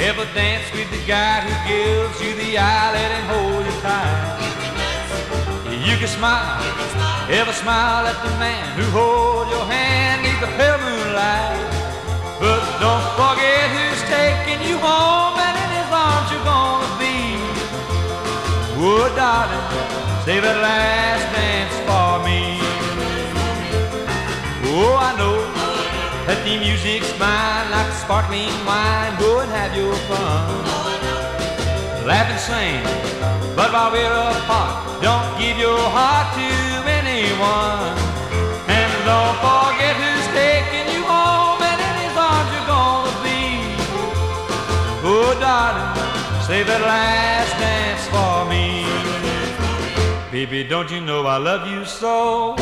Ever dance with the guy who gives you the eye, let him hold you tight? You can smile, ever smile at the man who holds your hand neath the pale moonlight. But don't forget who's taking you home, and in his arms you're gonna be. Oh, darling, save that last dance for me. Oh, I know that the music's mine like sparkling wine. Go and have your fun, laugh and sing, but while we're apart, don't give your heart to anyone. And don't forget who's taking you home, and in his arms you're gonna be. Oh, darling, save that last dance for me. Baby, don't you know I love you so?